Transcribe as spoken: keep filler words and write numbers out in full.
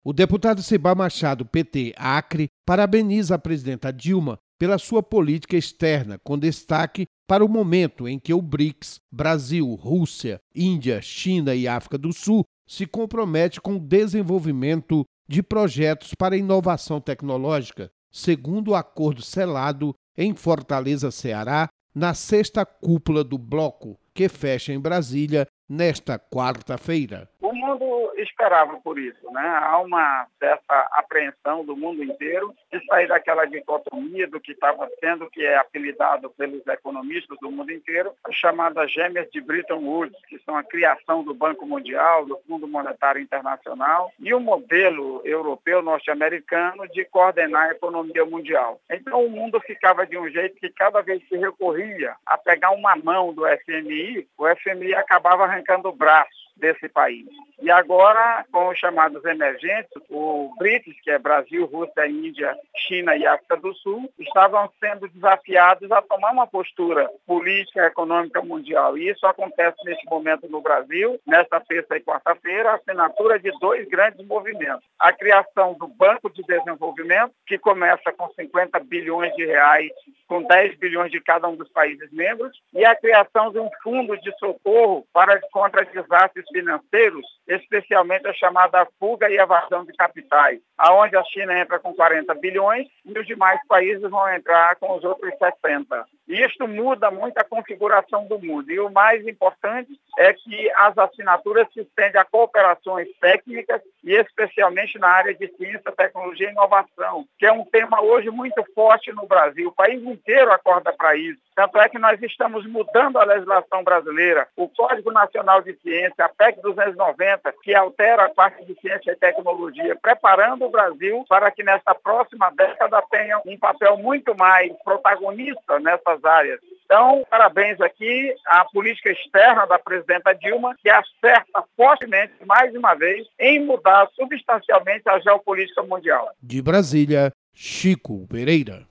O deputado Seba Machado, P T, Acre, parabeniza a presidenta Dilma pela sua política externa, com destaque para o momento em que o BRICS, Brasil, Rússia, Índia, China e África do Sul, se compromete com o desenvolvimento de projetos para inovação tecnológica, segundo o acordo selado em Fortaleza, Ceará, na sexta cúpula do bloco, que fecha em Brasília nesta quarta-feira. O mundo esperava por isso, né? Há uma certa apreensão do mundo inteiro de sair daquela dicotomia do que estava sendo, que é apelidado pelos economistas do mundo inteiro, as chamadas gêmeas de Bretton Woods, que são a criação do Banco Mundial, do Fundo Monetário Internacional e o modelo europeu norte-americano de coordenar a economia mundial. Então o mundo ficava de um jeito que cada vez que recorria a pegar uma mão do F M I, o F M I acabava arrancando o braço desse país. E agora, com os chamados emergentes, o BRICS, que é Brasil, Rússia, Índia, China e África do Sul, estavam sendo desafiados a tomar uma postura política e econômica mundial. E isso acontece neste momento no Brasil, nesta terça e quarta-feira, a assinatura de dois grandes movimentos. A criação do Banco de Desenvolvimento, que começa com cinquenta bilhões de reais, com dez bilhões de cada um dos países membros, e a criação de um fundo de socorro para contra desastres financeiros, especialmente a chamada fuga e evasão de capitais, aonde a China entra com quarenta bilhões e os demais países vão entrar com os outros sessenta. E isto muda muito a configuração do mundo. E o mais importante é que as assinaturas se estendem a cooperações técnicas e especialmente na área de ciência, tecnologia e inovação, que é um tema hoje muito forte no Brasil. O país inteiro acorda para isso. Tanto é que nós estamos mudando a legislação brasileira, o Código Nacional de Ciência, a P E C duzentos e noventa, que altera a parte de ciência e tecnologia, preparando o Brasil para que nesta próxima década tenha um papel muito mais protagonista nessas áreas. Então, parabéns aqui à política externa da presidenta Dilma, que acerta fortemente, mais uma vez, em mudar substancialmente a geopolítica mundial. De Brasília, Chico Pereira.